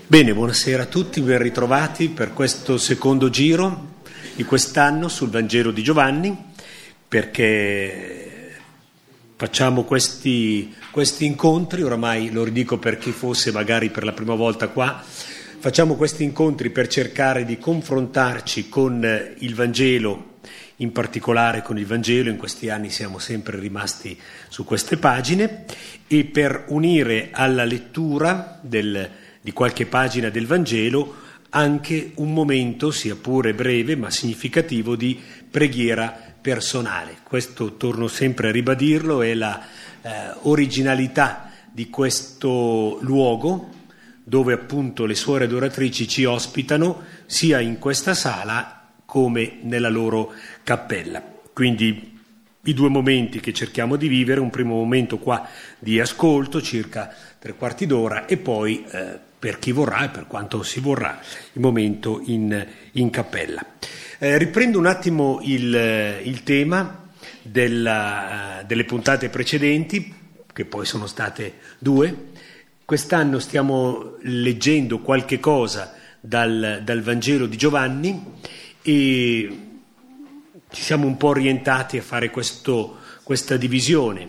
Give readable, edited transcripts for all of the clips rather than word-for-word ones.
Bene, buonasera a tutti, ben ritrovati per questo secondo giro di quest'anno sul Vangelo di Giovanni, perché facciamo questi incontri, oramai lo ridico per chi fosse magari per la prima volta qua, facciamo questi incontri per cercare di confrontarci con il Vangelo, in particolare con il Vangelo. In questi anni siamo sempre rimasti su queste pagine, e per unire alla lettura di qualche pagina del Vangelo anche un momento, sia pure breve ma significativo, di preghiera personale. Questo, torno sempre a ribadirlo, è la originalità di questo luogo dove appunto le suore adoratrici ci ospitano, sia in questa sala come nella loro cappella. Quindi i due momenti che cerchiamo di vivere: un primo momento qua di ascolto, circa 3/4 d'ora, e poi per chi vorrà e per quanto si vorrà, il momento in cappella. Riprendo un attimo il tema delle puntate precedenti, che poi sono state 2. Quest'anno stiamo leggendo qualche cosa dal Vangelo di Giovanni e ci siamo un po' orientati a fare questa divisione.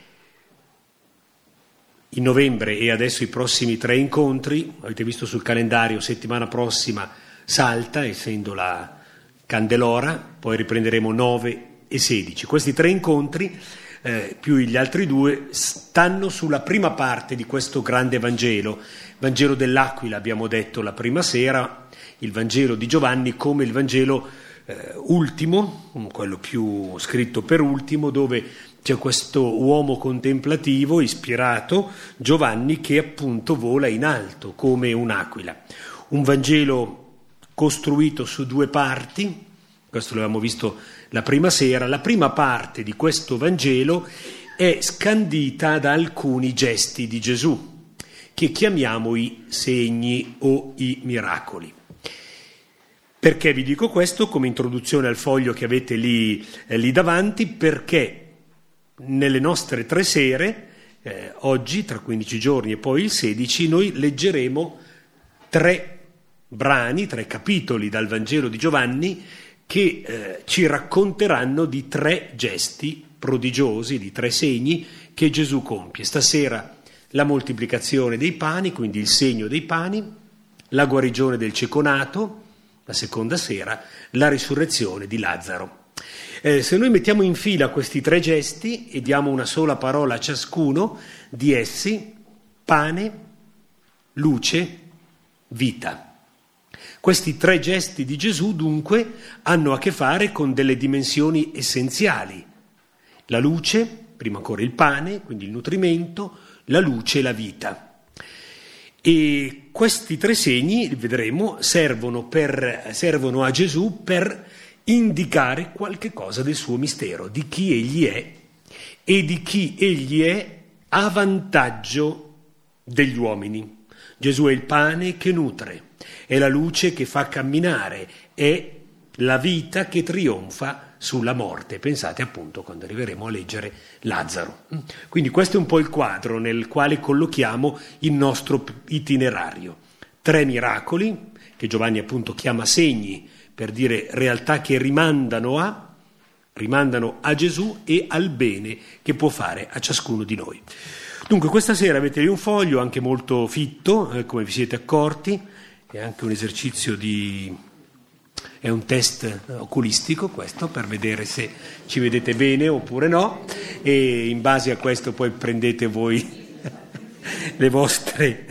In novembre e adesso i prossimi 3 incontri, avete visto sul calendario, settimana prossima salta, essendo la Candelora, poi riprenderemo 9 e 16. Questi 3 incontri, più gli altri 2, stanno sulla prima parte di questo grande Vangelo. Vangelo dell'Aquila, abbiamo detto la prima sera, il Vangelo di Giovanni come il Vangelo ultimo, quello più scritto per ultimo, dove c'è questo uomo contemplativo, ispirato, Giovanni, che appunto vola in alto come un'aquila. Un Vangelo costruito su 2 parti, questo l'avevamo visto la prima sera. La prima parte di questo Vangelo è scandita da alcuni gesti di Gesù, che chiamiamo i segni o i miracoli. Perché vi dico questo come introduzione al foglio che avete lì davanti? Perché nelle nostre 3 sere, oggi, tra 15 giorni e poi il 16, noi leggeremo 3 brani, 3 capitoli dal Vangelo di Giovanni che ci racconteranno di 3 gesti prodigiosi, di 3 segni che Gesù compie. Stasera la moltiplicazione dei pani, quindi il segno dei pani, la guarigione del cieco nato, la seconda sera la risurrezione di Lazzaro. Se noi mettiamo in fila questi 3 gesti e diamo una sola parola a ciascuno di essi: pane, luce, vita. Questi 3 gesti di Gesù dunque hanno a che fare con delle dimensioni essenziali: la luce, prima ancora il pane, quindi il nutrimento, la luce e la vita. E questi 3 segni, vedremo, servono a Gesù per indicare qualche cosa del suo mistero, di chi egli è e di chi egli è a vantaggio degli uomini. Gesù è il pane che nutre, è la luce che fa camminare, è la vita che trionfa sulla morte. Pensate appunto quando arriveremo a leggere Lazzaro. Quindi questo è un po' il quadro nel quale collochiamo il nostro itinerario. 3 miracoli, che Giovanni appunto chiama segni, per dire realtà che rimandano a Gesù e al bene che può fare a ciascuno di noi. Dunque questa sera avete lì un foglio anche molto fitto, come vi siete accorti, è anche un esercizio è un test oculistico questo, per vedere se ci vedete bene oppure no, e in base a questo poi prendete voi le vostre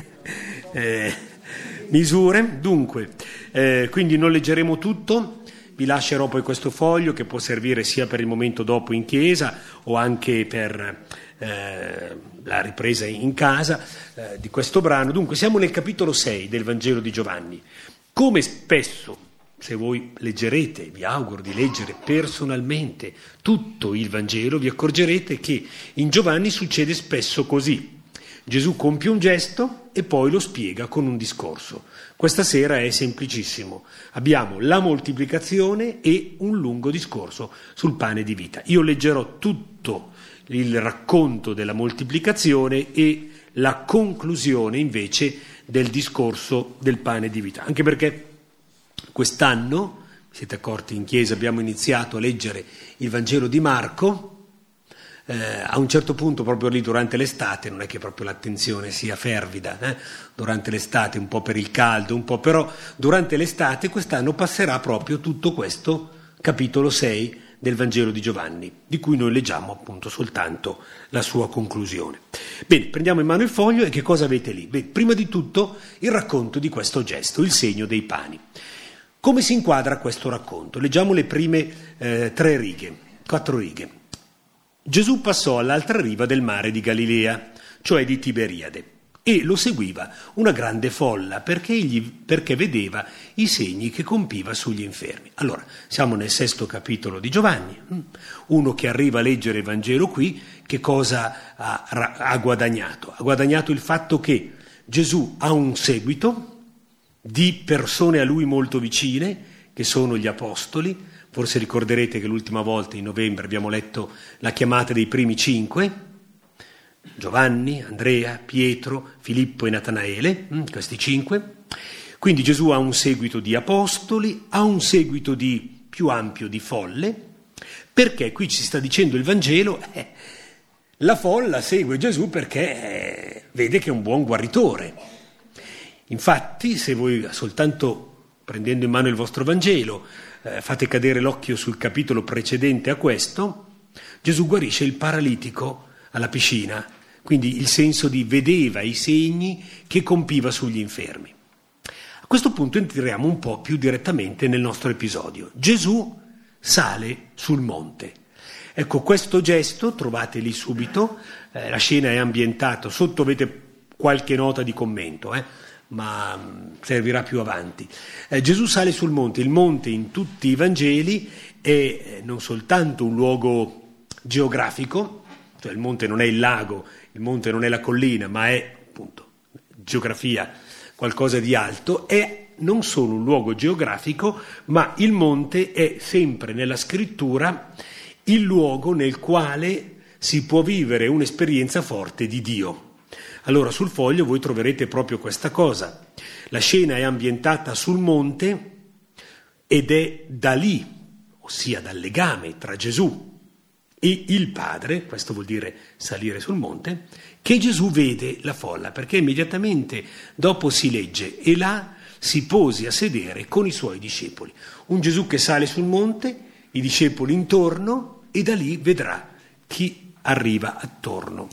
misure. Dunque, quindi non leggeremo tutto, vi lascerò poi questo foglio che può servire sia per il momento dopo in chiesa o anche per la ripresa in casa di questo brano. Dunque siamo nel capitolo 6 del Vangelo di Giovanni. Come spesso, se voi leggerete, vi auguro di leggere personalmente tutto il Vangelo, vi accorgerete che in Giovanni succede spesso così: Gesù compie un gesto e poi lo spiega con un discorso. Questa sera è semplicissimo. Abbiamo la moltiplicazione e un lungo discorso sul pane di vita. Io leggerò tutto il racconto della moltiplicazione e la conclusione invece del discorso del pane di vita. Anche perché quest'anno, siete accorti, in chiesa abbiamo iniziato a leggere il Vangelo di Marco. A un certo punto, proprio lì durante l'estate, non è che proprio l'attenzione sia fervida, durante l'estate, un po' per il caldo, un po', però durante l'estate quest'anno passerà proprio tutto questo capitolo 6 del Vangelo di Giovanni, di cui noi leggiamo appunto soltanto la sua conclusione. Bene, prendiamo in mano il foglio e che cosa avete lì? Bene, prima di tutto il racconto di questo gesto, il segno dei pani. Come si inquadra questo racconto? Leggiamo le prime 4 righe. Gesù passò all'altra riva del mare di Galilea, cioè di Tiberiade, e lo seguiva una grande folla perché vedeva i segni che compiva sugli infermi. Allora, siamo nel 6° capitolo di Giovanni. Uno che arriva a leggere il Vangelo qui, che cosa ha guadagnato? Ha guadagnato il fatto che Gesù ha un seguito di persone a lui molto vicine, che sono gli apostoli. Forse ricorderete che l'ultima volta, in novembre, abbiamo letto la chiamata dei primi 5, Giovanni, Andrea, Pietro, Filippo e Natanaele, questi 5. Quindi Gesù ha un seguito di apostoli, ha un seguito più ampio di folle, perché qui ci sta dicendo il Vangelo, la folla segue Gesù perché vede che è un buon guaritore. Infatti, se voi soltanto prendendo in mano il vostro Vangelo fate cadere l'occhio sul capitolo precedente a questo, Gesù guarisce il paralitico alla piscina, quindi il senso di vedeva i segni che compiva sugli infermi. A questo punto entriamo un po' più direttamente nel nostro episodio. Gesù sale sul monte. Ecco, questo gesto, trovate lì subito, la scena è ambientata, sotto avete qualche nota di commento, ma servirà più avanti. Gesù sale sul monte. Il monte in tutti i Vangeli è non soltanto un luogo geografico, cioè il monte non è il lago, il monte non è la collina, ma è appunto geografia, qualcosa di alto, è non solo un luogo geografico, ma il monte è sempre nella scrittura il luogo nel quale si può vivere un'esperienza forte di Dio. Allora sul foglio voi troverete proprio questa cosa. La scena è ambientata sul monte ed è da lì, ossia dal legame tra Gesù e il Padre, questo vuol dire salire sul monte, che Gesù vede la folla, perché immediatamente dopo si legge e là si pose a sedere con i suoi discepoli. Un Gesù che sale sul monte, i discepoli intorno e da lì vedrà chi arriva attorno.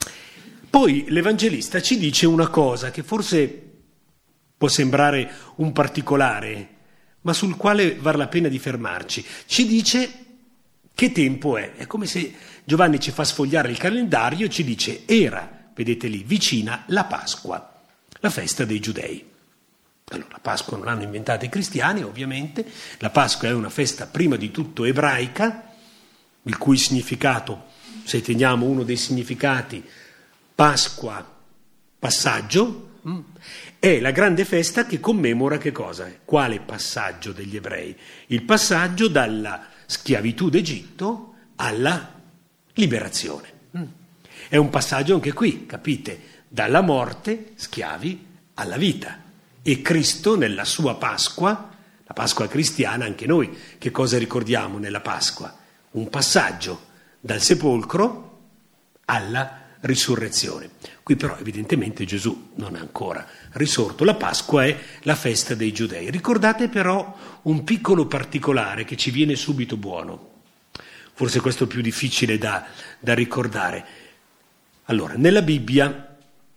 Poi l'Evangelista ci dice una cosa che forse può sembrare un particolare, ma sul quale vale la pena di fermarci. Ci dice che tempo è. È come se Giovanni ci fa sfogliare il calendario e ci dice era, vedete lì, vicina la Pasqua, la festa dei Giudei. Allora, la Pasqua non l'hanno inventata i cristiani, ovviamente. La Pasqua è una festa prima di tutto ebraica, il cui significato, se teniamo uno dei significati, Pasqua, passaggio, è la grande festa che commemora che cosa? Quale passaggio degli ebrei? Il passaggio dalla schiavitù d'Egitto alla liberazione. È un passaggio anche qui, capite? Dalla morte, schiavi, alla vita. E Cristo nella sua Pasqua, la Pasqua cristiana, anche noi, che cosa ricordiamo nella Pasqua? Un passaggio dal sepolcro alla risurrezione. Qui però evidentemente Gesù non è ancora risorto. La Pasqua è la festa dei Giudei. Ricordate però un piccolo particolare che ci viene subito buono. Forse questo è più difficile da ricordare. Allora, nella Bibbia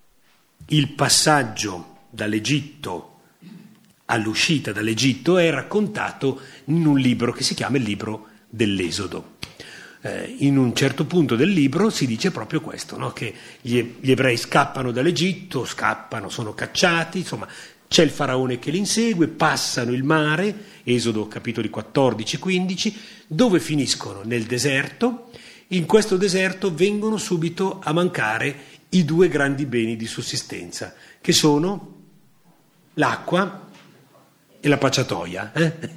il passaggio dall'Egitto all'uscita dall'Egitto è raccontato in un libro che si chiama il libro dell'Esodo. In un certo punto del libro si dice proprio questo, no? Che gli ebrei scappano dall'Egitto, sono cacciati, insomma c'è il faraone che li insegue, passano il mare, Esodo capitoli 14-15, dove finiscono? Nel deserto. In questo deserto vengono subito a mancare i 2 grandi beni di sussistenza, che sono l'acqua e la pacciatoia,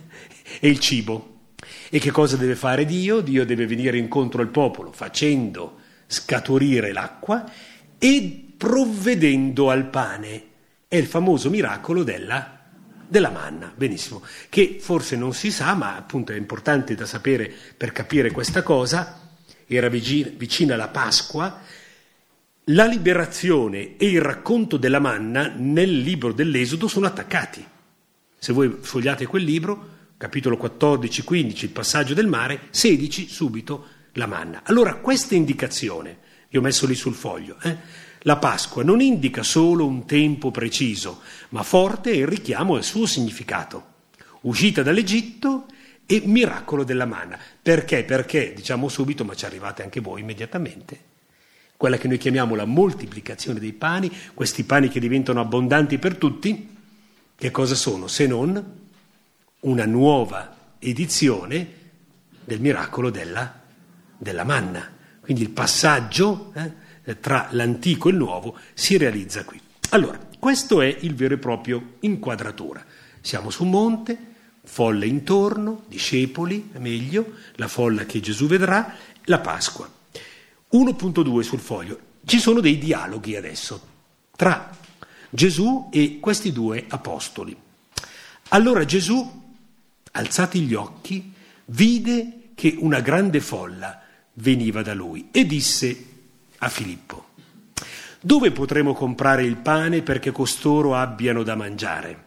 e il cibo. E che cosa deve fare Dio? Dio deve venire incontro al popolo facendo scaturire l'acqua e provvedendo al pane. È il famoso miracolo della manna, benissimo, che forse non si sa, ma appunto è importante da sapere per capire questa cosa. Era vicina la Pasqua. La liberazione e il racconto della manna nel libro dell'Esodo sono attaccati. Se voi sfogliate quel libro, capitolo 14, 15, il passaggio del mare, 16, subito la manna. Allora questa indicazione, io ho messo lì sul foglio, la Pasqua non indica solo un tempo preciso, ma forte è il richiamo al suo significato. Uscita dall'Egitto e miracolo della manna. Perché? Perché, diciamo subito, ma ci arrivate anche voi immediatamente, quella che noi chiamiamo la moltiplicazione dei pani, questi pani che diventano abbondanti per tutti, che cosa sono? Se non una nuova edizione del miracolo della manna. Quindi il passaggio tra l'antico e il nuovo si realizza qui. Allora, questo è il vero e proprio inquadratura. Siamo su un monte, folle intorno, discepoli, meglio, la folla che Gesù vedrà, la Pasqua. 1.2 sul foglio. Ci sono dei dialoghi adesso tra Gesù e questi due apostoli. Allora Gesù, alzati gli occhi, vide che una grande folla veniva da lui e disse a Filippo: dove potremo comprare il pane perché costoro abbiano da mangiare?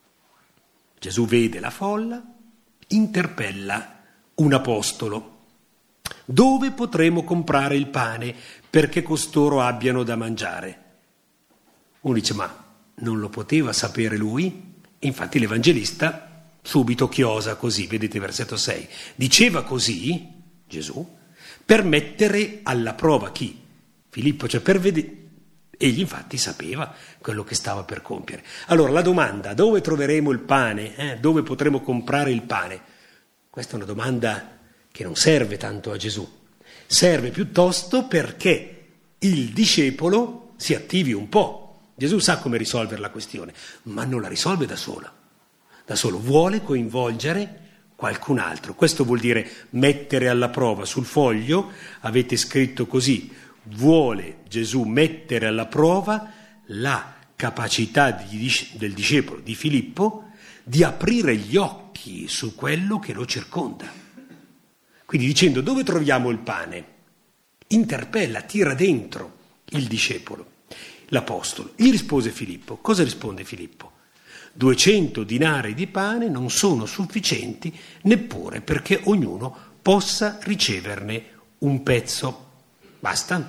Gesù vede la folla, interpella un apostolo: dove potremo comprare il pane perché costoro abbiano da mangiare? Uno dice: ma non lo poteva sapere lui? Infatti l'Evangelista subito chiosa così, vedete versetto 6, diceva così Gesù per mettere alla prova chi? Filippo, cioè per vedere. Egli infatti sapeva quello che stava per compiere. Allora la domanda: dove troveremo il pane? Dove potremo comprare il pane? Questa è una domanda che non serve tanto a Gesù, serve piuttosto perché il discepolo si attivi un po'. Gesù sa come risolvere la questione, ma non la risolve da solo, vuole coinvolgere qualcun altro. Questo vuol dire mettere alla prova. Sul foglio avete scritto così: vuole Gesù mettere alla prova la capacità del discepolo, di Filippo, di aprire gli occhi su quello che lo circonda. Quindi dicendo: dove troviamo il pane? Interpella, tira dentro il discepolo, l'apostolo. Gli rispose Filippo. Cosa risponde Filippo? 200 dinari di pane non sono sufficienti neppure perché ognuno possa riceverne un pezzo. Basta?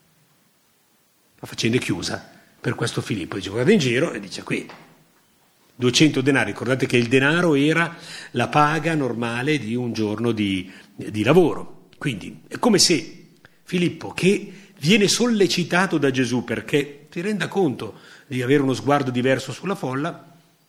La faccenda è chiusa per questo Filippo. Dice: guarda in giro e dice: qui 200 denari. Ricordate che il denaro era la paga normale di un giorno di lavoro. Quindi è come se Filippo, che viene sollecitato da Gesù perché si renda conto di avere uno sguardo diverso sulla folla,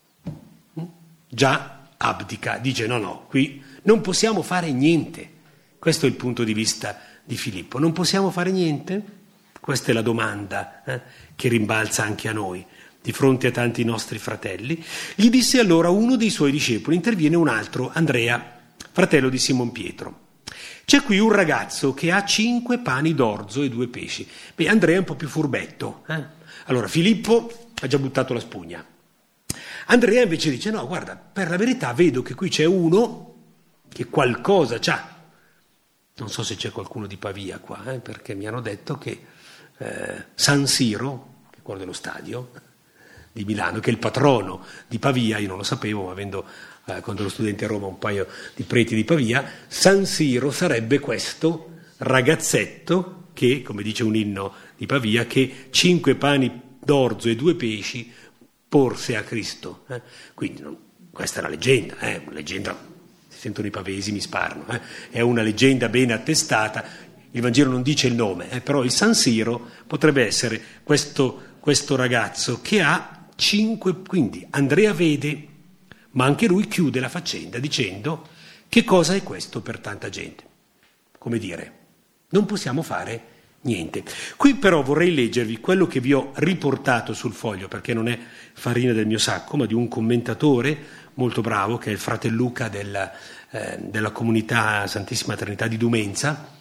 già abdica, dice: no, qui non possiamo fare niente. Questo è il punto di vista di Filippo. Non possiamo fare niente? Questa è la domanda che rimbalza anche a noi di fronte a tanti nostri fratelli. Gli disse allora uno dei suoi discepoli, interviene un altro, Andrea, fratello di Simon Pietro: c'è qui un ragazzo che ha 5 pani d'orzo e 2 pesci. Beh, Andrea è un po' più furbetto. Allora Filippo ha già buttato la spugna. Andrea invece dice: no, guarda, per la verità vedo che qui c'è uno che qualcosa c'ha. Non so se c'è qualcuno di Pavia qua, perché mi hanno detto che San Siro, che è quello dello stadio di Milano, che è il patrono di Pavia, io non lo sapevo, ma avendo quando ero studente a Roma un paio di preti di Pavia, San Siro sarebbe questo ragazzetto che, come dice un inno di Pavia, che 5 pani d'orzo e 2 pesci porse a Cristo. Quindi questa è una leggenda, si sentono i pavesi, mi sparano, è una leggenda ben attestata. Il Vangelo non dice il nome, però il San Siro potrebbe essere questo ragazzo che ha 5, quindi Andrea vede, ma anche lui chiude la faccenda dicendo: che cosa è questo per tanta gente? Come dire, non possiamo fare niente. Qui però vorrei leggervi quello che vi ho riportato sul foglio, perché non è farina del mio sacco, ma di un commentatore molto bravo, che è il fratello Luca della comunità Santissima Trinità di Dumenza,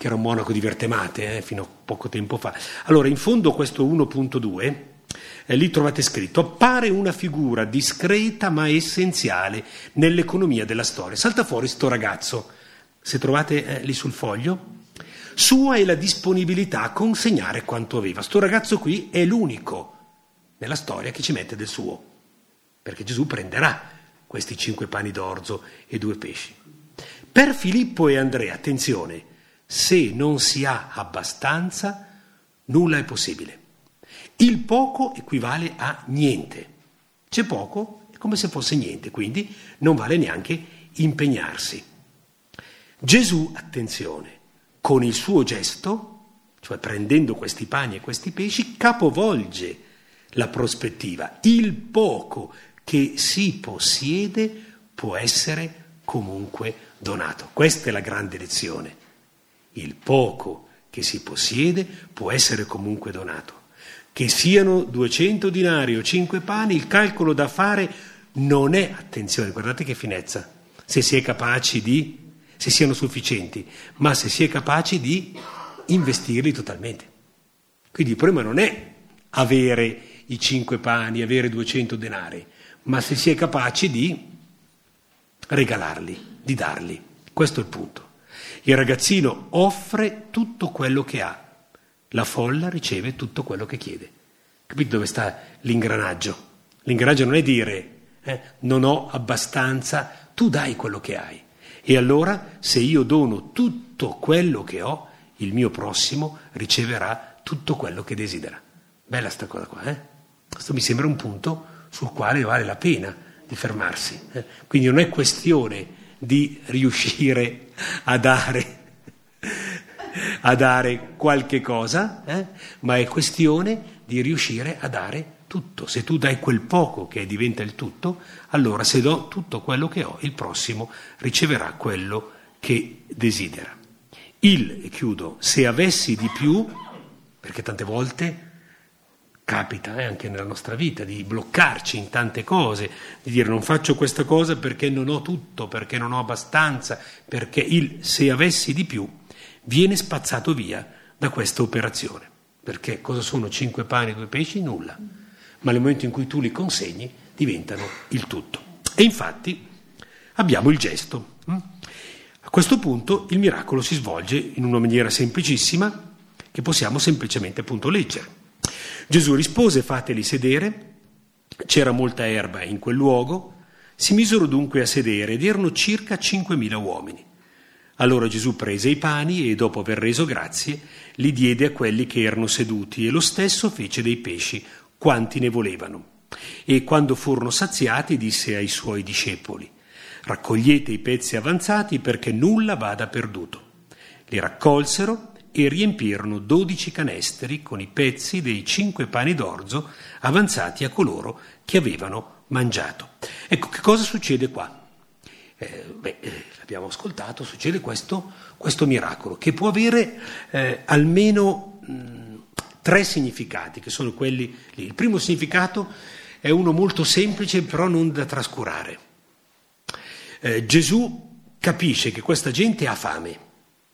che era un monaco di Vertemate, fino a poco tempo fa. Allora, in fondo questo 1.2, lì trovate scritto: appare una figura discreta ma essenziale nell'economia della storia. Salta fuori sto ragazzo, se trovate lì sul foglio, sua è la disponibilità a consegnare quanto aveva. Sto ragazzo qui è l'unico nella storia che ci mette del suo, perché Gesù prenderà questi 5 pani d'orzo e 2 pesci. Per Filippo e Andrea, attenzione, se non si ha abbastanza, nulla è possibile. Il poco equivale a niente. C'è poco, è come se fosse niente, quindi non vale neanche impegnarsi. Gesù, attenzione, con il suo gesto, cioè prendendo questi pani e questi pesci, capovolge la prospettiva. Il poco che si possiede può essere comunque donato. Questa è la grande lezione. Il poco che si possiede può essere comunque donato. Che siano 200 dinari o 5 pani, il calcolo da fare non è, attenzione, guardate che finezza, se si è capaci di, se siano sufficienti, ma se si è capaci di investirli totalmente. Quindi il problema non è avere i 5 pani, avere 200 denari, ma se si è capaci di regalarli, di darli. Questo è il punto. Il ragazzino offre tutto quello che ha, la folla riceve tutto quello che chiede. Capite dove sta l'ingranaggio? L'ingranaggio non è dire non ho abbastanza, tu dai quello che hai. E allora se io dono tutto quello che ho, il mio prossimo riceverà tutto quello che desidera. Bella sta cosa qua, Questo mi sembra un punto sul quale vale la pena di fermarsi. Quindi non è questione di riuscire a dare qualche cosa, ma è questione di riuscire a dare tutto. Se tu dai quel poco che diventa il tutto, allora se do tutto quello che ho, il prossimo riceverà quello che desidera. E chiudo, se avessi di più, perché tante volte capita anche nella nostra vita di bloccarci in tante cose, di dire non faccio questa cosa perché non ho tutto, perché non ho abbastanza, perché se avessi di più viene spazzato via da questa operazione. Perché cosa sono 5 pani e 2 pesci? Nulla. Ma nel momento in cui tu li consegni diventano il tutto. E infatti abbiamo il gesto. A questo punto il miracolo si svolge in una maniera semplicissima che possiamo semplicemente appunto leggere. Gesù rispose: fateli sedere. C'era molta erba in quel luogo. Si misero dunque a sedere ed erano circa 5.000 uomini. Allora Gesù prese i pani e, dopo aver reso grazie, li diede a quelli che erano seduti, e lo stesso fece dei pesci, quanti ne volevano. E quando furono saziati, disse ai suoi discepoli: raccogliete i pezzi avanzati perché nulla vada perduto. Li raccolsero e riempirono 12 canestri con i pezzi dei 5 pani d'orzo avanzati a coloro che avevano mangiato. Ecco, che cosa succede qua? L'abbiamo ascoltato, succede questo miracolo che può avere almeno 3 significati, che sono quelli lì. Il primo significato è uno molto semplice, però non da trascurare. Gesù capisce che questa gente ha fame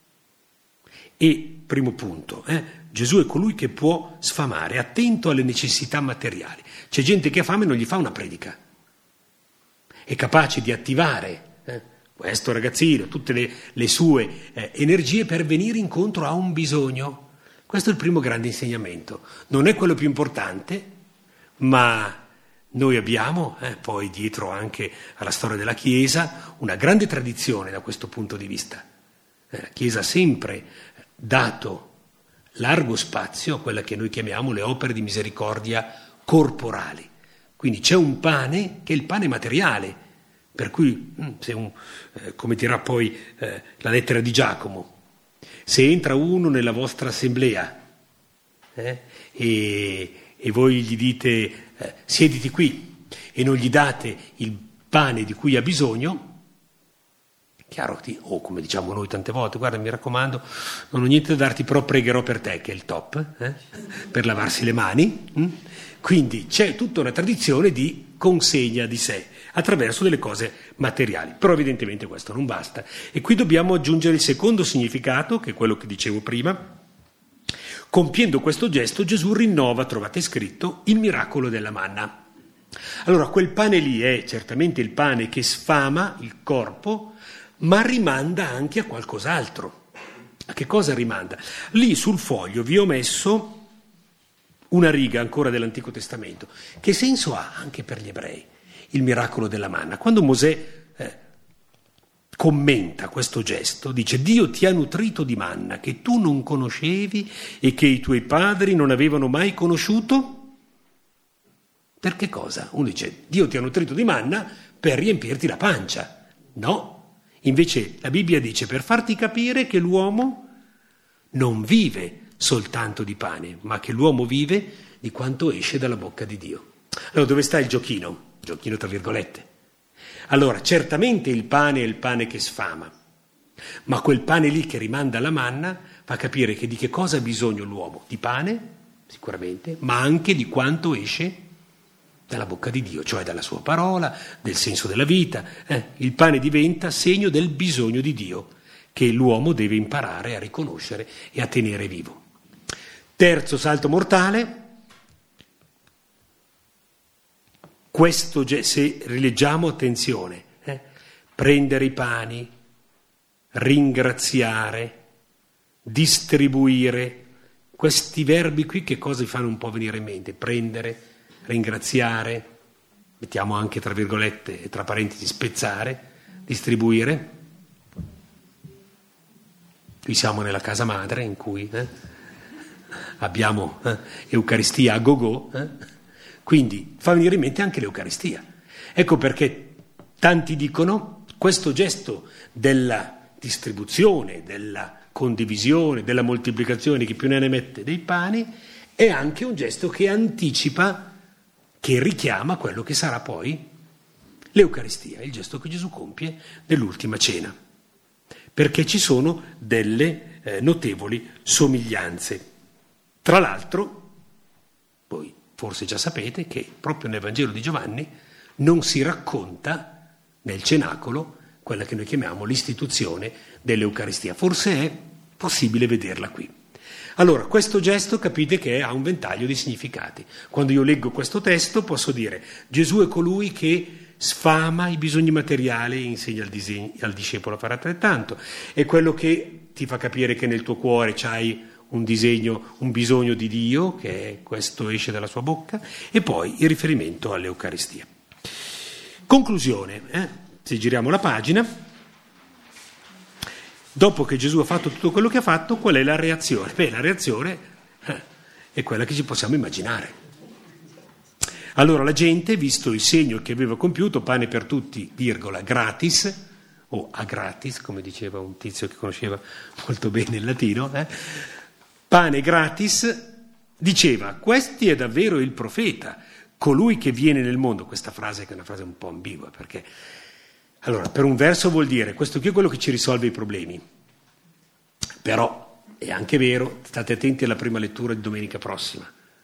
e, primo punto, Gesù è colui che può sfamare, attento alle necessità materiali. C'è gente che ha fame e non gli fa una predica, è capace di attivare questo ragazzino, tutte le sue energie per venire incontro a un bisogno. Questo è il primo grande insegnamento. Non è quello più importante, ma noi abbiamo, poi dietro anche alla storia della Chiesa, una grande tradizione da questo punto di vista. La Chiesa ha sempre dato largo spazio a quella che noi chiamiamo le opere di misericordia corporali. Quindi c'è un pane che è il pane materiale, per cui, come dirà poi la lettera di Giacomo, se entra uno nella vostra assemblea e voi gli dite siediti qui e non gli date il pane di cui ha bisogno, è chiaro, come diciamo noi tante volte, guarda, mi raccomando, non ho niente da darti, però pregherò per te, che è il top, per lavarsi le mani. Quindi c'è tutta una tradizione di consegna di sé. attraverso delle cose materiali. Però evidentemente questo non basta. E qui dobbiamo aggiungere il secondo significato, che è quello che dicevo prima. Compiendo questo gesto, Gesù rinnova, trovate scritto, il miracolo della manna. Allora, quel pane lì è certamente il pane che sfama il corpo, ma rimanda anche a qualcos'altro. A che cosa rimanda? Lì sul foglio vi ho messo una riga ancora dell'Antico Testamento. Che senso ha anche per gli ebrei il miracolo della manna? Quando Mosè commenta questo gesto, dice: Dio ti ha nutrito di manna che tu non conoscevi e che i tuoi padri non avevano mai conosciuto. Per che cosa? Uno dice: Dio ti ha nutrito di manna per riempirti la pancia. No, invece la Bibbia dice per farti capire che l'uomo non vive soltanto di pane, ma che l'uomo vive di quanto esce dalla bocca di Dio. Allora dove sta il giochino? Giochino tra virgolette. Allora, certamente il pane è il pane che sfama, ma quel pane lì che rimanda alla manna fa capire che di che cosa ha bisogno l'uomo? Di pane, sicuramente, ma anche di quanto esce dalla bocca di Dio, cioè dalla sua parola, del senso della vita. Il pane diventa segno del bisogno di Dio, che l'uomo deve imparare a riconoscere e a tenere vivo. Terzo salto mortale. Questo, se rileggiamo, attenzione, prendere i pani, ringraziare, distribuire, questi verbi qui che cosa vi fanno un po' venire in mente? Prendere, ringraziare, mettiamo anche tra virgolette e tra parentesi spezzare, distribuire. Qui siamo nella casa madre in cui abbiamo Eucaristia a go-go, quindi fa venire in mente anche l'Eucaristia. Ecco perché tanti dicono questo gesto della distribuzione, della condivisione, della moltiplicazione, chi più ne mette dei pani, è anche un gesto che anticipa, che richiama quello che sarà poi l'Eucaristia, il gesto che Gesù compie nell'ultima cena, perché ci sono delle notevoli somiglianze. Tra l'altro, voi forse già sapete che proprio nel Vangelo di Giovanni non si racconta nel cenacolo quella che noi chiamiamo l'istituzione dell'Eucaristia. Forse è possibile vederla qui. Allora, questo gesto capite che ha un ventaglio di significati. Quando io leggo questo testo posso dire: Gesù è colui che sfama i bisogni materiali e insegna al discepolo a fare altrettanto. È quello che ti fa capire che nel tuo cuore c'hai un bisogno di Dio, che questo esce dalla sua bocca, e poi il riferimento all'Eucaristia. Conclusione, se giriamo la pagina, dopo che Gesù ha fatto tutto quello che ha fatto, qual è la reazione? La reazione è quella che ci possiamo immaginare. Allora la gente, visto il segno che aveva compiuto, pane per tutti, virgola, gratis, o a gratis, come diceva un tizio che conosceva molto bene il latino, pane gratis, diceva: questi è davvero il profeta, colui che viene nel mondo. Questa frase che è una frase un po' ambigua, perché allora per un verso vuol dire questo qui è quello che ci risolve i problemi, però è anche vero, state attenti alla prima lettura di domenica prossima,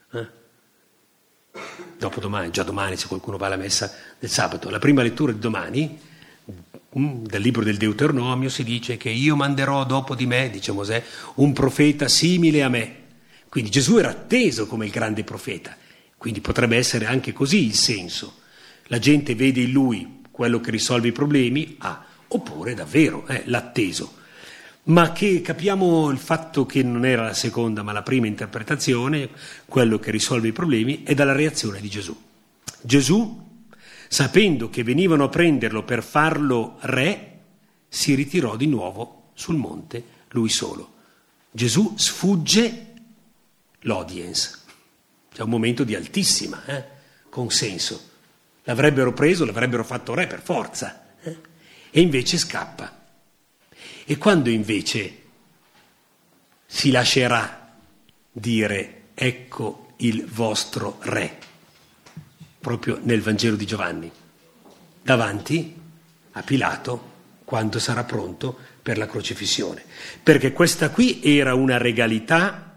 dopodomani, già domani se qualcuno va alla messa del sabato, la prima lettura di domani dal libro del Deuteronomio si dice che io manderò dopo di me, dice Mosè, un profeta simile a me. Quindi Gesù era atteso come il grande profeta, quindi potrebbe essere anche così il senso. La gente vede in lui quello che risolve i problemi, oppure davvero l'atteso. Ma che capiamo il fatto che non era la seconda ma la prima interpretazione, quello che risolve i problemi, è dalla reazione di Gesù. Gesù, sapendo che venivano a prenderlo per farlo re, si ritirò di nuovo sul monte lui solo. Gesù sfugge l'audience. C'è un momento di altissima consenso. L'avrebbero preso, l'avrebbero fatto re per forza, e invece scappa. E quando invece si lascerà dire ecco il vostro re, proprio nel Vangelo di Giovanni, davanti a Pilato, quando sarà pronto per la crocifissione. Perché questa qui era una regalità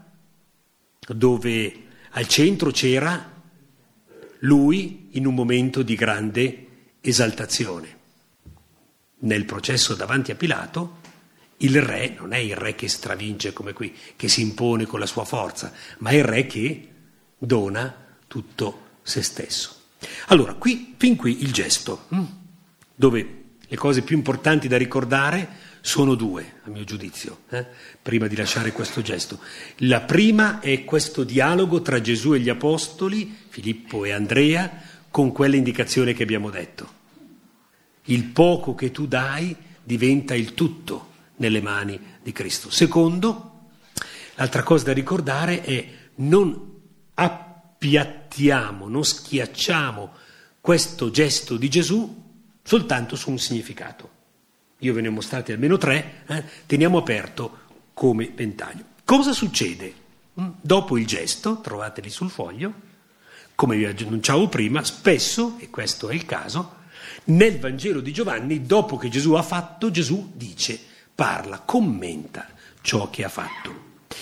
dove al centro c'era lui in un momento di grande esaltazione. Nel processo davanti a Pilato, il re non è il re che stravince come qui, che si impone con la sua forza, ma è il re che dona tutto se stesso. Allora, fin qui il gesto, dove le cose più importanti da ricordare sono due, a mio giudizio, prima di lasciare questo gesto. La prima è questo dialogo tra Gesù e gli apostoli, Filippo e Andrea, con quell'indicazione che abbiamo detto. Il poco che tu dai diventa il tutto nelle mani di Cristo. Secondo, l'altra cosa da ricordare è non appiattiamo, non schiacciamo questo gesto di Gesù soltanto su un significato. Io ve ne ho mostrati almeno 3, teniamo aperto come ventaglio. Cosa succede? Dopo il gesto, trovateli sul foglio, come vi annunciavo prima, spesso, e questo è il caso, nel Vangelo di Giovanni, dopo che Gesù ha fatto, Gesù dice, parla, commenta ciò che ha fatto.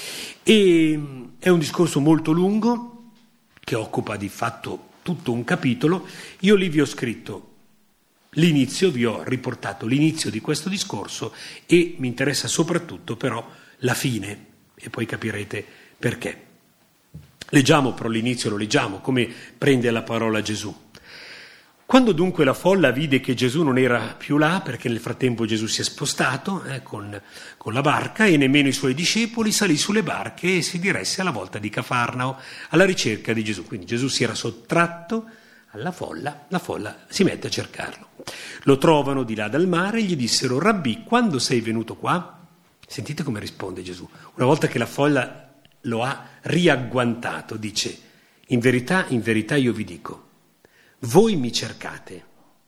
E è un discorso molto lungo, che occupa di fatto tutto un capitolo. Io lì vi ho scritto l'inizio, vi ho riportato l'inizio di questo discorso e mi interessa soprattutto però la fine, e poi capirete perché. Leggiamo però l'inizio, lo leggiamo, come prende la parola Gesù. Quando dunque la folla vide che Gesù non era più là, perché nel frattempo Gesù si è spostato con la barca, e nemmeno i suoi discepoli, salì sulle barche e si diresse alla volta di Cafarnao alla ricerca di Gesù. Quindi Gesù si era sottratto alla folla, la folla si mette a cercarlo. Lo trovano di là dal mare e gli dissero: Rabbì, quando sei venuto qua? Sentite come risponde Gesù. Una volta che la folla lo ha riagguantato, dice: in verità io vi dico, voi mi cercate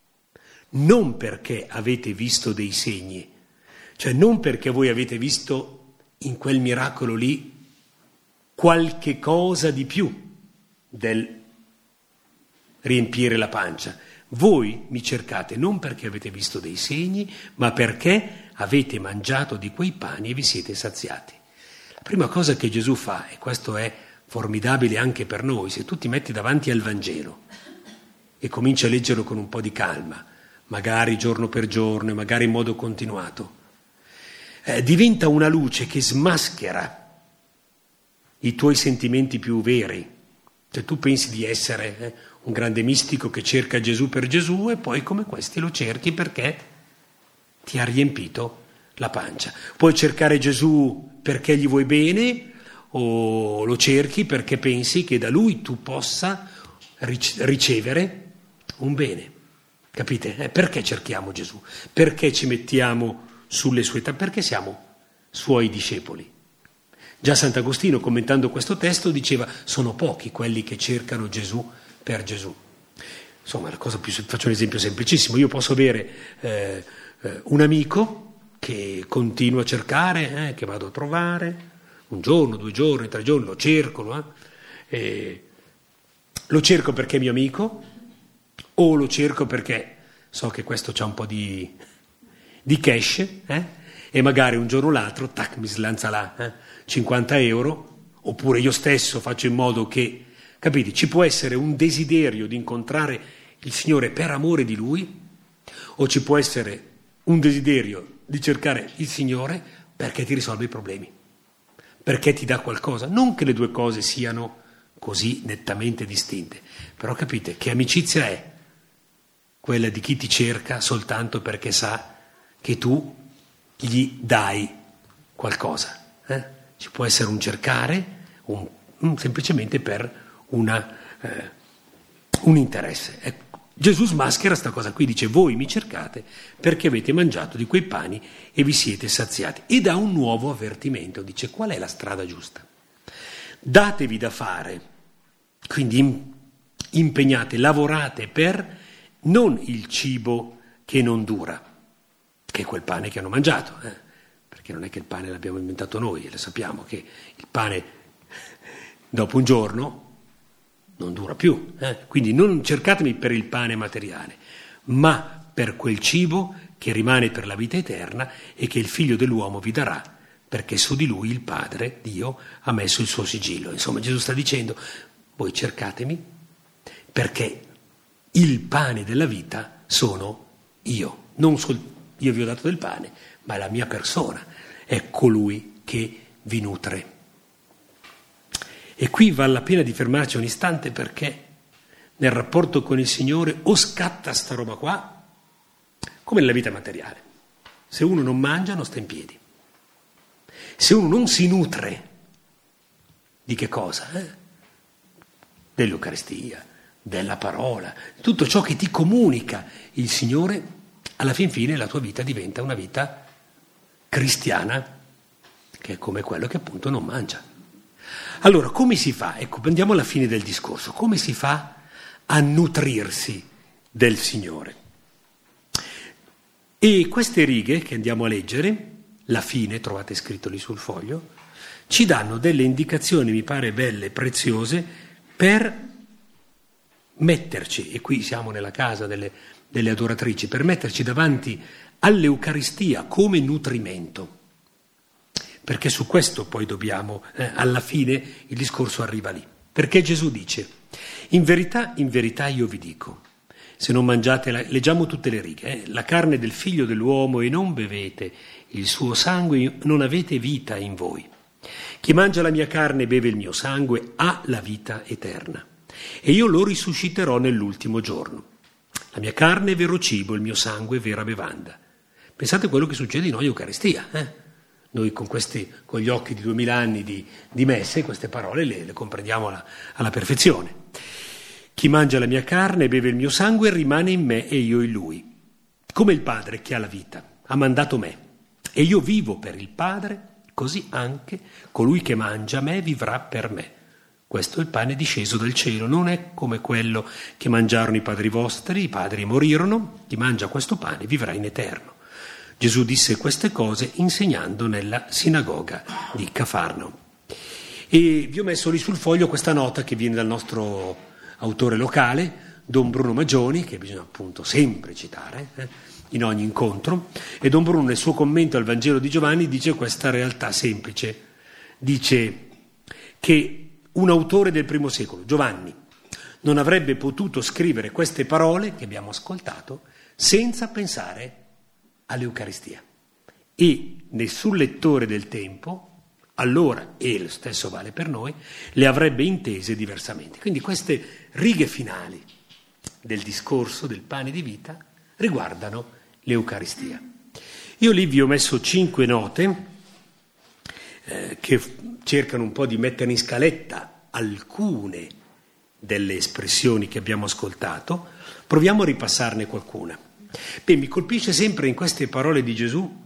non perché avete visto dei segni, cioè non perché voi avete visto in quel miracolo lì qualche cosa di più del riempire la pancia. Voi mi cercate non perché avete visto dei segni, ma perché avete mangiato di quei pani e vi siete saziati. La prima cosa che Gesù fa, e questo è formidabile anche per noi, se tu ti metti davanti al Vangelo e cominci a leggerlo con un po' di calma, magari giorno per giorno e magari in modo continuato, diventa una luce che smaschera i tuoi sentimenti più veri. Cioè tu pensi di essere un grande mistico che cerca Gesù per Gesù, e poi come questi lo cerchi perché ti ha riempito la pancia. Puoi cercare Gesù perché gli vuoi bene, o lo cerchi perché pensi che da lui tu possa ricevere un bene. Capite? Perché cerchiamo Gesù? Perché ci mettiamo sulle sue perché siamo suoi discepoli. Già Sant'Agostino, commentando questo testo, diceva: sono pochi quelli che cercano Gesù per Gesù. Insomma, faccio un esempio semplicissimo. Io posso avere un amico che continuo a cercare, che vado a trovare, un giorno, 2 giorni, 3 giorni, lo cerco, lo cerco perché è mio amico, o lo cerco perché so che questo c'ha un po' di cash, e magari un giorno o l'altro, tac, mi slanza là 50 euro, oppure io stesso faccio in modo che, capite, ci può essere un desiderio di incontrare il Signore per amore di Lui, o ci può essere un desiderio di cercare il Signore perché ti risolve i problemi, perché ti dà qualcosa. Non che le due cose siano così nettamente distinte, però capite che amicizia è quella di chi ti cerca soltanto perché sa che tu gli dai qualcosa. Ci può essere un cercare, semplicemente per un interesse. Ecco, Gesù smaschera sta cosa qui, dice: voi mi cercate perché avete mangiato di quei pani e vi siete saziati. E dà un nuovo avvertimento, dice: qual è la strada giusta? Datevi da fare, quindi impegnate, lavorate per non il cibo che non dura, che è quel pane che hanno mangiato, perché non è che il pane l'abbiamo inventato noi, e lo sappiamo che il pane dopo un giorno non dura più, quindi non cercatemi per il pane materiale, ma per quel cibo che rimane per la vita eterna e che il Figlio dell'uomo vi darà, perché su di lui il Padre, Dio, ha messo il suo sigillo. Insomma, Gesù sta dicendo: voi cercatemi perché il pane della vita sono io. Io vi ho dato del pane, ma è la mia persona, è colui che vi nutre. E qui vale la pena di fermarci un istante, perché nel rapporto con il Signore o scatta sta roba qua, come nella vita materiale. Se uno non mangia non sta in piedi. Se uno non si nutre di che cosa? Dell'Eucaristia, della parola, tutto ciò che ti comunica il Signore, alla fin fine la tua vita diventa una vita cristiana, che è come quello che appunto non mangia. Allora, come si fa? Ecco, andiamo alla fine del discorso. Come si fa a nutrirsi del Signore? E queste righe che andiamo a leggere, la fine, trovate scritto lì sul foglio, ci danno delle indicazioni, mi pare belle, preziose, per metterci, e qui siamo nella casa delle adoratrici, per metterci davanti all'Eucaristia come nutrimento. Perché su questo poi dobbiamo, alla fine il discorso arriva lì. Perché Gesù dice, in verità io vi dico, se non mangiate, leggiamo tutte le righe, la carne del figlio dell'uomo e non bevete il suo sangue, non avete vita in voi. Chi mangia la mia carne e beve il mio sangue ha la vita eterna, e io lo risusciterò nell'ultimo giorno. La mia carne è vero cibo, il mio sangue è vera bevanda. Pensate a quello che succede in ogni Eucaristia, Noi con gli occhi di 2000 anni di messe, queste parole le comprendiamo alla perfezione. Chi mangia la mia carne e beve il mio sangue rimane in me e io in lui. Come il Padre che ha la vita ha mandato me, e io vivo per il Padre, così anche colui che mangia me vivrà per me. Questo è il pane disceso dal cielo, non è come quello che mangiarono i padri vostri, i padri morirono, chi mangia questo pane vivrà in eterno. Gesù disse queste cose insegnando nella sinagoga di Cafarno. E vi ho messo lì sul foglio questa nota che viene dal nostro autore locale, Don Bruno Magioni, che bisogna appunto sempre citare in ogni incontro, e Don Bruno nel suo commento al Vangelo di Giovanni dice questa realtà semplice, dice che un autore del primo secolo, Giovanni, non avrebbe potuto scrivere queste parole che abbiamo ascoltato senza pensare all'Eucaristia, e nessun lettore del tempo allora, e lo stesso vale per noi, le avrebbe intese diversamente. Quindi queste righe finali del discorso del pane di vita riguardano l'Eucaristia. Io lì vi ho messo 5 note che cercano un po' di mettere in scaletta alcune delle espressioni che abbiamo ascoltato. Proviamo a ripassarne qualcuna. Mi colpisce sempre in queste parole di Gesù,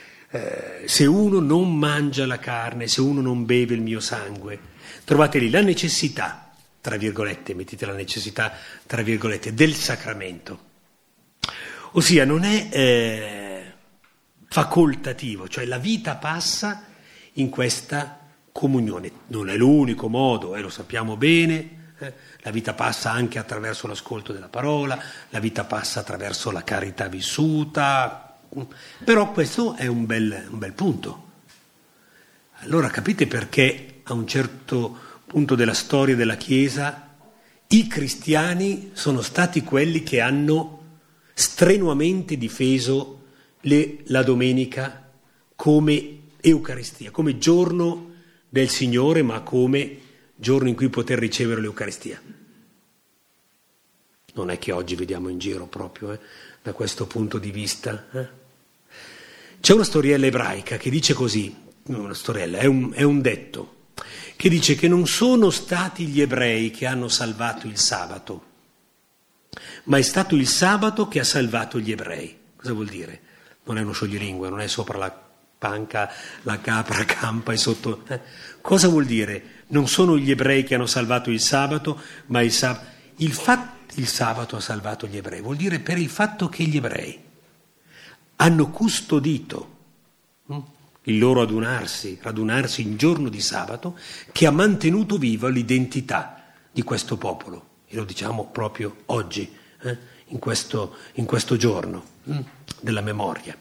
se uno non mangia la carne, se uno non beve il mio sangue, trovate lì la necessità, tra virgolette, mettete la necessità, tra virgolette, del sacramento. Ossia non è facoltativo, cioè la vita passa in questa comunione. Non è l'unico modo, lo sappiamo bene, la vita passa anche attraverso l'ascolto della parola, la vita passa attraverso la carità vissuta, però questo è un bel punto. Allora capite perché a un certo punto della storia della Chiesa i cristiani sono stati quelli che hanno strenuamente difeso la domenica come Eucaristia, come giorno del Signore, ma come giorno in cui poter ricevere l'Eucaristia. Non è che oggi vediamo in giro proprio da questo punto di vista. C'è una storiella ebraica che dice così, una storiella, è un detto, che dice che non sono stati gli ebrei che hanno salvato il sabato, ma è stato il sabato che ha salvato gli ebrei. Cosa vuol dire? Non è uno scioglilingua, non è sopra la panca, la capra campa e sotto... Cosa vuol dire? Non sono gli ebrei che hanno salvato il sabato, ma il sabato ha salvato gli ebrei. Vuol dire per il fatto che gli ebrei hanno custodito il loro radunarsi in giorno di sabato, che ha mantenuto viva l'identità di questo popolo. E lo diciamo proprio oggi, in questo giorno della memoria.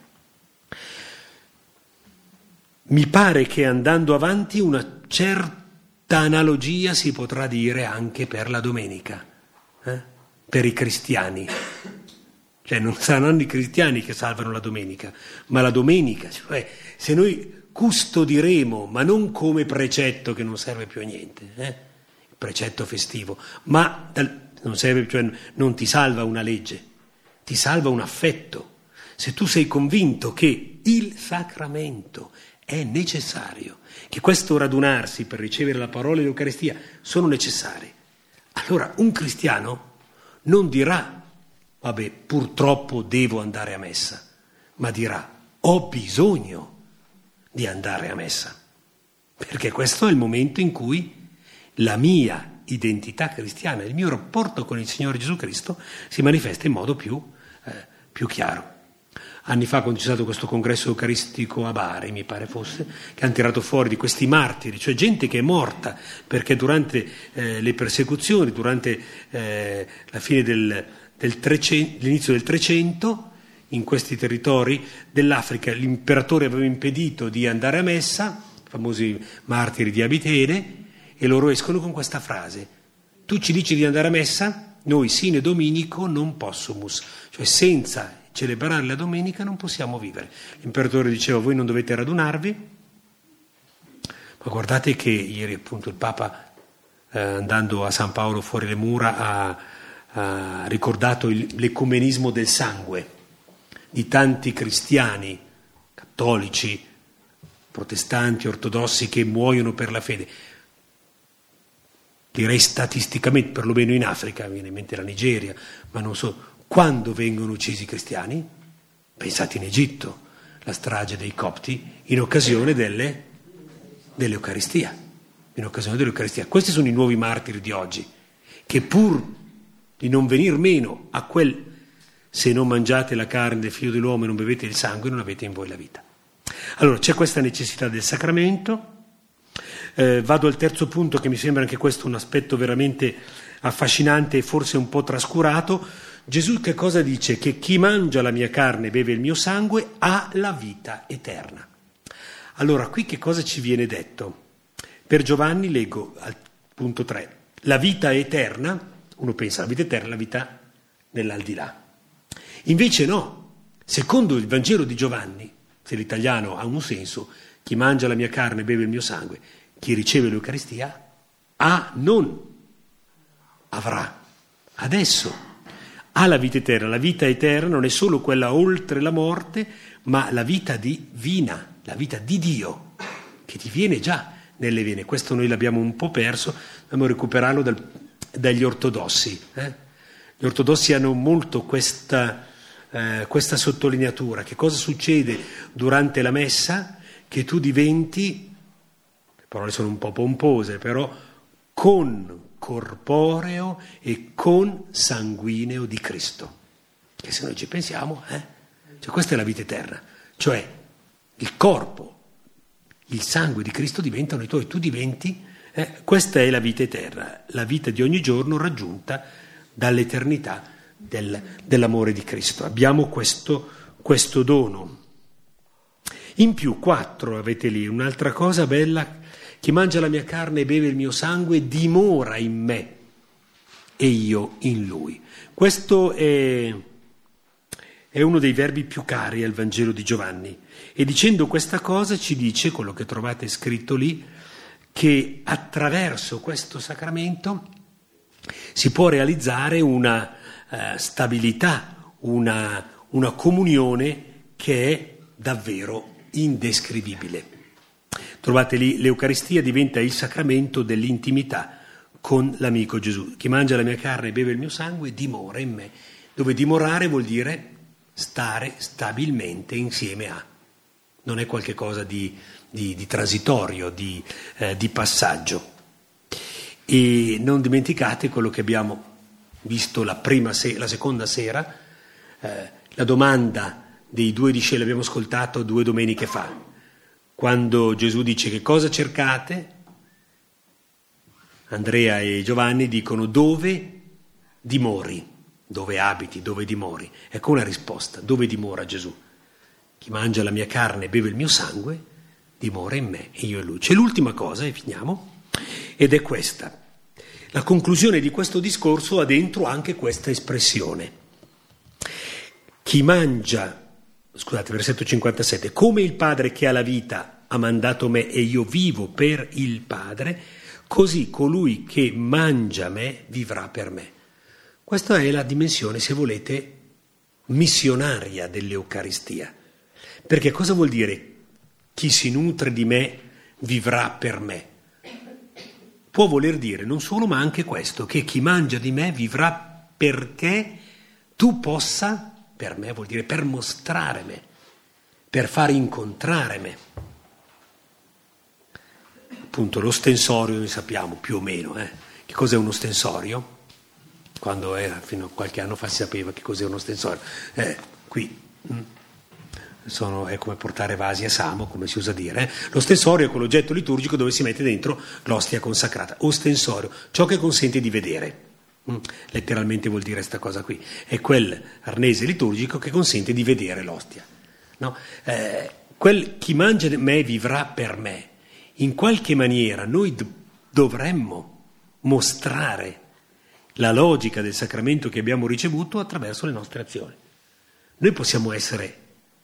Mi pare che andando avanti una certa analogia si potrà dire anche per la domenica, per i cristiani. Cioè non saranno i cristiani che salvano la domenica, ma la domenica. Cioè, se noi custodiremo, ma non come precetto che non serve più a niente, il precetto festivo, ma non serve, cioè non ti salva una legge, ti salva un affetto. Se tu sei convinto che il sacramento è necessario, che questo radunarsi per ricevere la parola e l'Eucaristia sono necessari, allora un cristiano non dirà, vabbè, purtroppo devo andare a messa, ma dirà, ho bisogno di andare a messa, perché questo è il momento in cui la mia identità cristiana, il mio rapporto con il Signore Gesù Cristo si manifesta in modo più chiaro. Anni fa, quando c'è stato questo congresso eucaristico a Bari, mi pare fosse, che hanno tirato fuori di questi martiri, cioè gente che è morta perché durante le persecuzioni, durante la fine l'inizio del 300, in questi territori dell'Africa, l'imperatore aveva impedito di andare a messa, i famosi martiri di Abitene, e loro escono con questa frase: tu ci dici di andare a messa? Noi sine dominico non possumus, cioè senza celebrare la domenica non possiamo vivere. L'imperatore diceva: voi non dovete radunarvi, ma guardate che ieri appunto il Papa andando a San Paolo fuori le mura ha ricordato l'ecumenismo del sangue di tanti cristiani, cattolici, protestanti, ortodossi che muoiono per la fede. Direi statisticamente, perlomeno in Africa, mi viene in mente la Nigeria, ma non so. Quando vengono uccisi i cristiani? Pensate in Egitto, la strage dei copti in occasione dell'Eucaristia. In occasione dell'Eucaristia. Questi sono i nuovi martiri di oggi, che pur di non venir meno a quel se non mangiate la carne del figlio dell'uomo e non bevete il sangue, non avete in voi la vita. Allora c'è questa necessità del sacramento. Vado al terzo punto, che mi sembra anche questo un aspetto veramente affascinante e forse un po' trascurato. Gesù che cosa dice? Che chi mangia la mia carne e beve il mio sangue ha la vita eterna. Allora, qui che cosa ci viene detto? Per Giovanni leggo al punto 3. La vita eterna, uno pensa alla vita eterna, la vita nell'aldilà. Invece no, secondo il Vangelo di Giovanni, se l'italiano ha un senso, chi mangia la mia carne e beve il mio sangue, chi riceve l'Eucaristia, non avrà, adesso ha la vita eterna. La vita eterna non è solo quella oltre la morte, ma la vita divina, la vita di Dio, che ti viene già nelle vene. Questo noi l'abbiamo un po' perso, dobbiamo recuperarlo dagli ortodossi. Gli ortodossi hanno molto questa sottolineatura. Che cosa succede durante la messa? Che tu diventi, le parole sono un po' pompose, però con corporeo e con sanguineo di Cristo. Che se noi ci pensiamo, cioè questa è la vita eterna, cioè il corpo, il sangue di Cristo diventano i tuoi, tu diventi, questa è la vita eterna, la vita di ogni giorno raggiunta dall'eternità dell'amore di Cristo. Abbiamo questo dono. In più, 4 avete lì, un'altra cosa bella: chi mangia la mia carne e beve il mio sangue dimora in me e io in lui. Questo è uno dei verbi più cari al Vangelo di Giovanni. E dicendo questa cosa ci dice, quello che trovate scritto lì, che attraverso questo sacramento si può realizzare una stabilità, una comunione che è davvero indescrivibile. Trovate lì, l'Eucaristia diventa il sacramento dell'intimità con l'amico Gesù. Chi mangia la mia carne e beve il mio sangue dimora in me. Dove dimorare vuol dire stare stabilmente insieme a. Non è qualche cosa di transitorio, di passaggio. E non dimenticate quello che abbiamo visto la seconda sera, la domanda dei 2 discepoli, l'abbiamo ascoltato 2 domeniche fa. Quando Gesù dice che cosa cercate, Andrea e Giovanni dicono dove dimori, dove abiti, dove dimori. Ecco una risposta: dove dimora Gesù? Chi mangia la mia carne e beve il mio sangue dimora in me e io in lui. C'è l'ultima cosa e finiamo, ed è questa. La conclusione di questo discorso ha dentro anche questa espressione. chi mangia, scusate, versetto 57, come il Padre che ha la vita ha mandato me e io vivo per il Padre, così colui che mangia me vivrà per me. Questa è la dimensione, se volete, missionaria dell'Eucaristia. Perché cosa vuol dire chi si nutre di me vivrà per me? Può voler dire non solo, ma anche questo, che chi mangia di me vivrà perché tu possa, per me vuol dire per mostrare me, per far incontrare me. Appunto l'ostensorio noi sappiamo più o meno, che cos'è un ostensorio? Quando era, fino a qualche anno fa si sapeva che cos'è un ostensorio. Qui è come portare vasi a Samo, come si usa dire. L'ostensorio è quell'oggetto liturgico dove si mette dentro l'ostia consacrata. Ostensorio, ciò che consente di vedere. Letteralmente vuol dire questa cosa qui. È quel arnese liturgico che consente di vedere l'ostia. No? Chi mangia di me vivrà per me. In qualche maniera noi dovremmo mostrare la logica del sacramento che abbiamo ricevuto attraverso le nostre azioni. Noi possiamo essere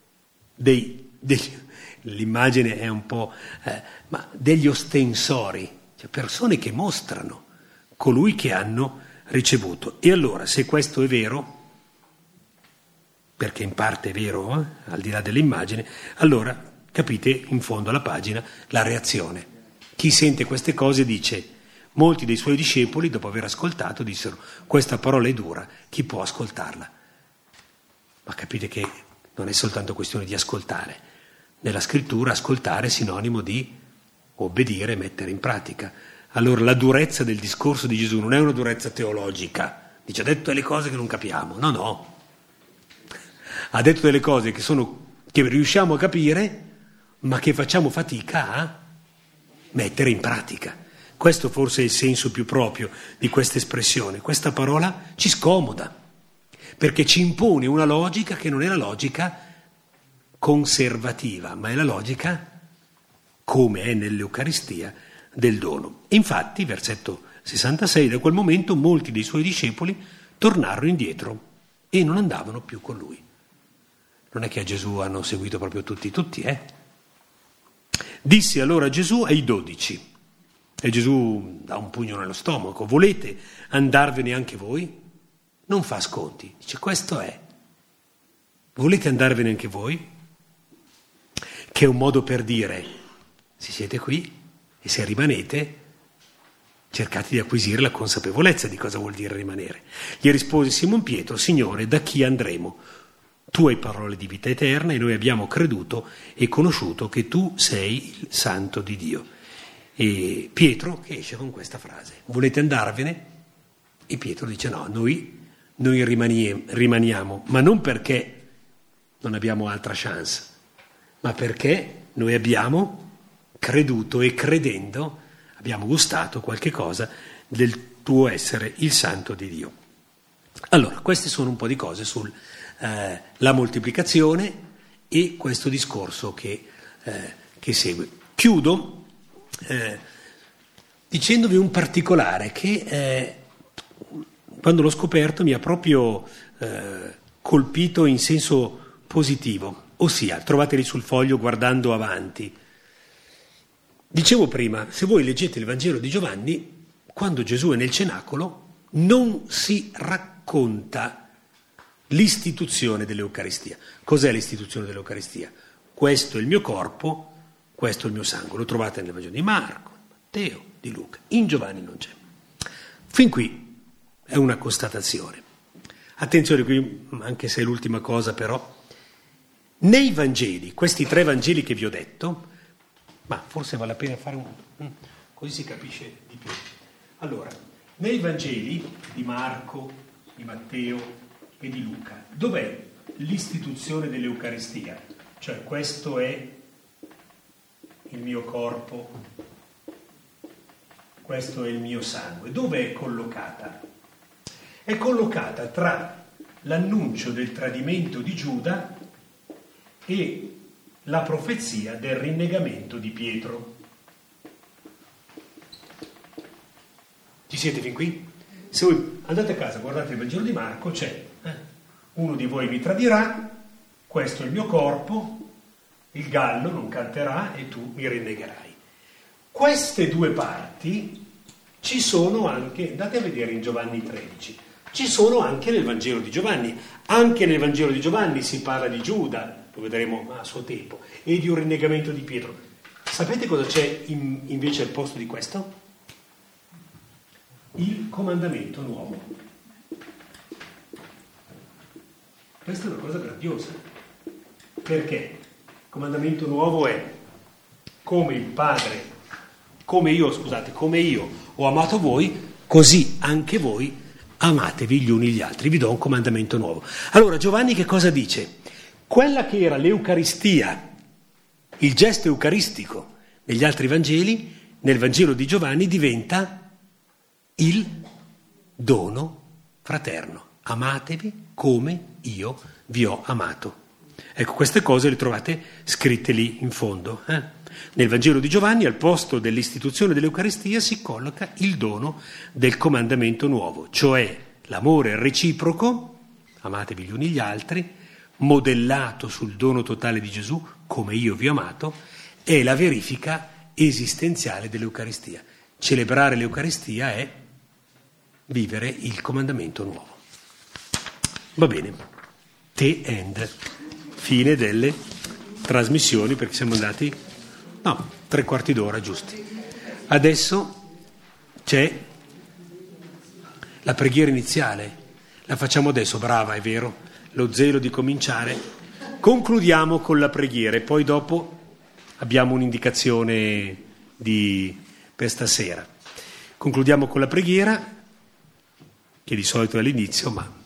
l'immagine è un po', ma degli ostensori, cioè persone che mostrano colui che hanno ricevuto. E allora, se questo è vero, perché in parte è vero, al di là dell'immagine, allora capite in fondo alla pagina la reazione. Chi sente queste cose dice: molti dei suoi discepoli, dopo aver ascoltato, dissero: questa parola è dura, chi può ascoltarla? Ma capite che non è soltanto questione di ascoltare. Nella scrittura ascoltare è sinonimo di obbedire e mettere in pratica. Allora la durezza del discorso di Gesù non è una durezza teologica, dice ha detto delle cose che non capiamo, no. Ha detto delle cose che riusciamo a capire, ma che facciamo fatica a mettere in pratica. Questo forse è il senso più proprio di questa espressione. Questa parola ci scomoda, perché ci impone una logica che non è la logica conservativa, ma è la logica, come è nell'Eucaristia, del dono. Infatti, versetto 66, da quel momento molti dei suoi discepoli tornarono indietro e non andavano più con lui. Non è che a Gesù hanno seguito proprio tutti, Disse allora Gesù ai 12, e Gesù dà un pugno nello stomaco: volete andarvene anche voi? Non fa sconti, dice questo è. Volete andarvene anche voi? Che è un modo per dire: se siete qui e se rimanete, cercate di acquisire la consapevolezza di cosa vuol dire rimanere. Gli rispose Simon Pietro: Signore, da chi andremo? Tu hai parole di vita eterna e noi abbiamo creduto e conosciuto che tu sei il Santo di Dio. E Pietro che esce con questa frase: volete andarvene? E Pietro dice: no, noi rimaniamo, ma non perché non abbiamo altra chance, ma perché noi abbiamo creduto e credendo abbiamo gustato qualche cosa del tuo essere il Santo di Dio. Allora, queste sono un po' di cose sulla moltiplicazione e questo discorso che segue. Chiudo dicendovi un particolare che quando l'ho scoperto mi ha proprio colpito in senso positivo, ossia, trovateli sul foglio guardando avanti. Dicevo prima, se voi leggete il Vangelo di Giovanni, quando Gesù è nel cenacolo non si racconta l'istituzione dell'Eucaristia. Cos'è l'istituzione dell'Eucaristia? Questo è il mio corpo, questo è il mio sangue. Lo trovate nel Vangelo di Marco, Matteo, di Luca. In Giovanni non c'è. Fin qui è una constatazione. Attenzione qui, anche se è l'ultima cosa però, nei Vangeli, questi 3 Vangeli che vi ho detto, ma forse vale la pena fare così si capisce di più. Allora, nei Vangeli di Marco, di Matteo e di Luca, dov'è l'istituzione dell'Eucaristia? Cioè questo è il mio corpo, questo è il mio sangue. Dove è collocata? È collocata tra l'annuncio del tradimento di Giuda e la profezia del rinnegamento di Pietro. Ci siete fin qui? Se voi andate a casa, guardate il Vangelo di Marco, c'è uno di voi mi tradirà, questo è il mio corpo, il gallo non canterà e tu mi rinnegherai. Queste due parti ci sono anche, andate a vedere in Giovanni 13, ci sono anche nel Vangelo di Giovanni. Anche nel Vangelo di Giovanni si parla di Giuda, lo vedremo a suo tempo, e di un rinnegamento di Pietro. Sapete cosa c'è invece al posto di questo? Il comandamento nuovo. Questa è una cosa grandiosa. Perché? Il comandamento nuovo è come io ho amato voi, così anche voi amatevi gli uni gli altri. Vi do un comandamento nuovo. Allora Giovanni che cosa dice? Quella che era l'Eucaristia, il gesto eucaristico negli altri Vangeli, nel Vangelo di Giovanni diventa il dono fraterno. Amatevi come io vi ho amato. Ecco, queste cose le trovate scritte lì in fondo. Nel Vangelo di Giovanni, al posto dell'istituzione dell'Eucaristia, si colloca il dono del comandamento nuovo, cioè l'amore reciproco, amatevi gli uni gli altri, modellato sul dono totale di Gesù, come io vi ho amato, è la verifica esistenziale dell'Eucaristia. Celebrare l'Eucaristia è vivere il comandamento nuovo. Va bene, the end, fine delle trasmissioni, perché siamo andati, 3/4 d'ora giusti. Adesso c'è la preghiera iniziale, la facciamo adesso, brava, è vero, lo zelo di cominciare. Concludiamo con la preghiera e poi dopo abbiamo un'indicazione per stasera. Concludiamo con la preghiera, che di solito è all'inizio, ma